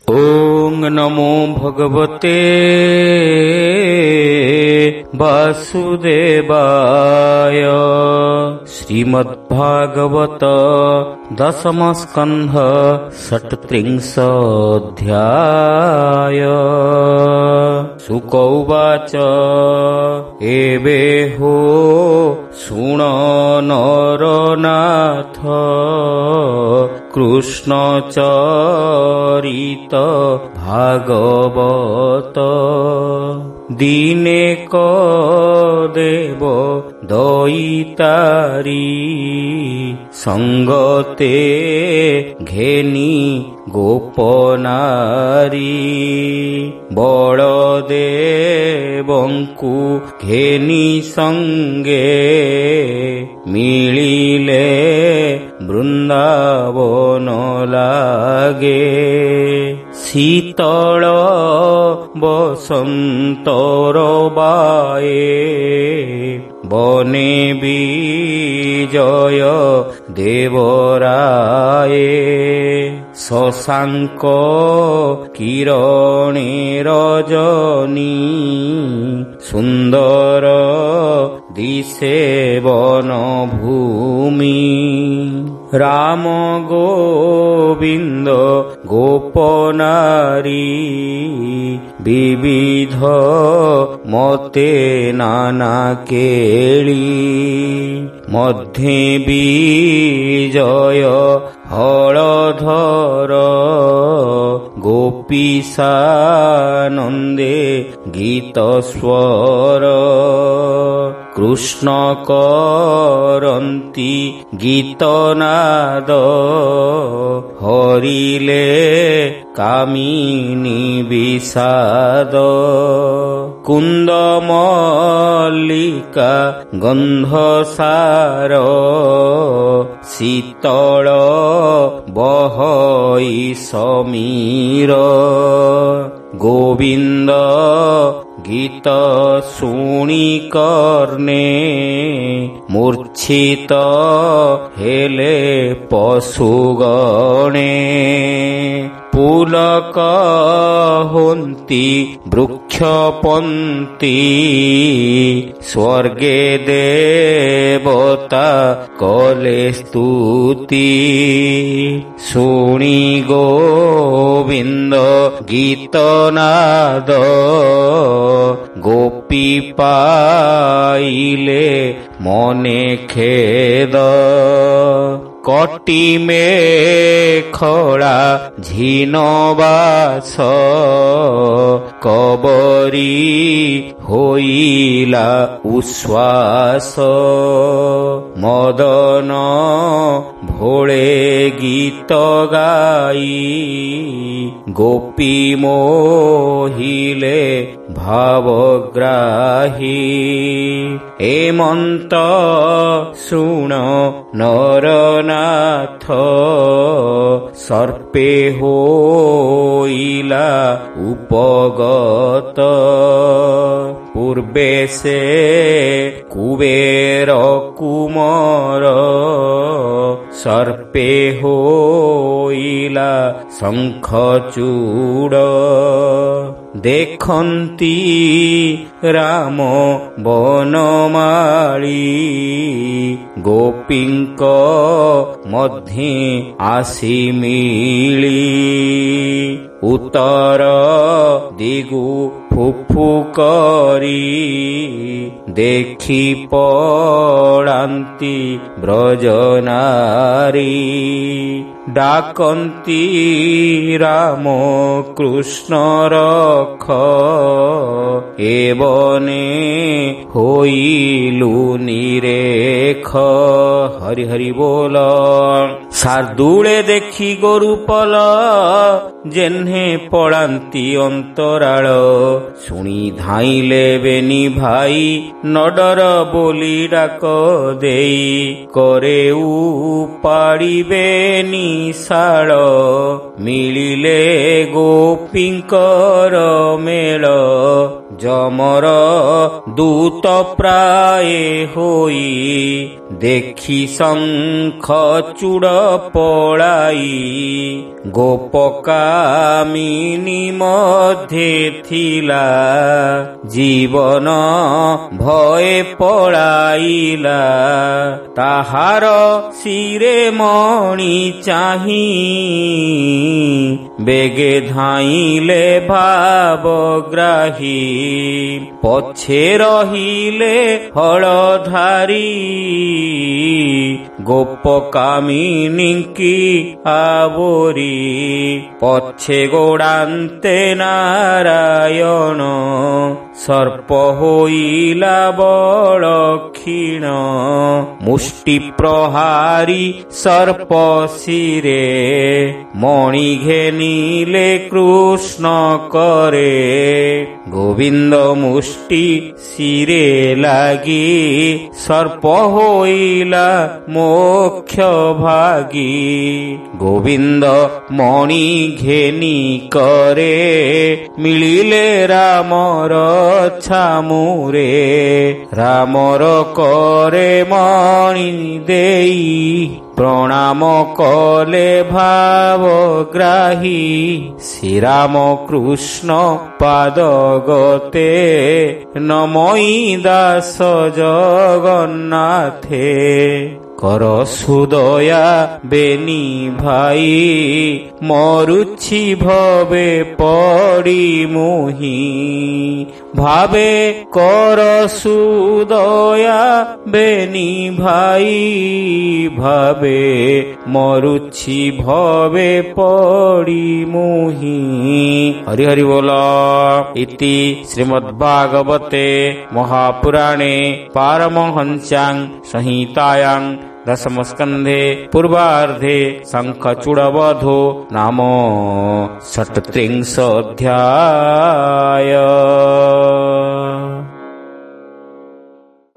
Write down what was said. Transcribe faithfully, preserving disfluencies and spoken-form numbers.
ओं नमो भगवते वासुदेवाय। श्रीमद्भागवत दशम स्कंध षट्त्रिंशोऽध्याय। शुक उवाच एवेहो शृण नरनाथ कृष्णचरित भागवत। दीने क देव दयितारी संगते घेनी गोपनारी। बलदेवंकु घेनी संगे मिलिले बृंदावन लागे। शीतल बसंतर बाए बने विजय देवराये। शशांक किरणे रजनी सुंदर दिशे वन भूमि। राम गोविंद गोपनारी विविध मते नाना केली। मध्ये विजय हलधर गोपीसानंदे गीत स्वर। कृष्ण करन्ति गीतनाद हरिले कामिनी विषाद। कुंद मल्लिका गंधसार शीतल बहई समीर। गोविंद गीत शुणी कर्णे मूर्छित हेले पशुगणे। पुलक होन्ति वृक्षपन्ति स्वर्गे देवता कले स्तुति। शुणी गोविंद गीतनाद गोपी पाइले मने खेद। कटी मेखला झिनबास कबरी होइला उश्वास। मदन भोळे गीत गाई गोपी मोहिले भावग्राही। एमंत शुण नरनाथ सर्पे होइला उपगत। पूर्वे से कुबेर कुमार सर्पे होइला शंखचूड़। देखन्ति राम वनमाली गोपींक मध्ये आसी मिली। उत्तर दिगु फुफु करी देखि पड़ान्ति ब्रजनारी। डाकन्ति राम कृष्ण रख एवने होइलु निरेख। हरि हरि बोल। शार्दूले देखि गोरुपल जेन्हे पड़ान्ति अंतराल। शुणी धाइले बेनी भाई नडर बोली डाक देई। करे उपाड़िबे निशाल मिलिले गोपींकर मेल। ଯମର ଦୂତ ପ୍ରାୟ ହୋଇ ଦେଖି ଶଙ୍ଖ ଚୂଡ଼ ପଳାଇ ଗୋପକାମିନୀ ମଧ୍ୟେ ଥିଲା ଜୀବନ ଭୟ ପଳାଇଲା ତାହାର ଶିରେ ମଣି ଚାହିଁ ବେଗେ ଧାଇଁଲେ ଭାବଗ୍ରାହୀ ପଛେ ରହିଲେ ହଳଧାରୀ ଗୋପକାମିନୀଙ୍କି ଆବୋରି ପଛେ ଗୋଡ଼ାନ୍ତେ ନାରାୟଣ ସର୍ପ ହୋଇଲା ବଳ କ୍ଷୀଣ ମୁଷ୍ଟି ପ୍ରହାରୀ ସର୍ପ ଶିରେ ମଣି ଘେନିଲେ କୃଷ୍ଣ କରେ ଗୋବିନ୍ଦ ମୁଷ୍ଟି ଶିରେ ଲାଗି ସର୍ପ ହୋଇଲା ମୋକ୍ଷ ଭାଗୀ ଗୋବିନ୍ଦ ମଣି ଘେନି କରେ ମିଳିଲେ ରାମର ଛାମୁରେ ରାମର କରେ ମଣି ଦେଇ ପ୍ରଣାମ କଲେ ଭାବଗ୍ରାହୀ ଶ୍ରୀରାମ କୃଷ୍ଣ ପାଦ ଗତେ ନମଇ ଦାସ ଜଗନ୍ନାଥେ କର ସୁଦୟା ବେନି ଭାଇ ମରୁଛି ଭବେ ପଡ଼ି ମୁହିଁ ଭାବେ କର ସୁଦୟା ବେନି ଭାଇ ଭାବେ ମରୁଛି ଭବେ ପଡ଼ି ମୁହିଁ। ହରି ହରି ବୋଲ। ଇତି ଶ୍ରୀମଦ୍ଭାଗବତେ ମହାପୁରାଣେ ପାରମହଂସ୍ୟାଂ ସଂହିତାୟାଂ दशमस्कन्धे पूर्वार्धे शङ्खचूडवधो नाम षट्त्रिंशोऽध्याय।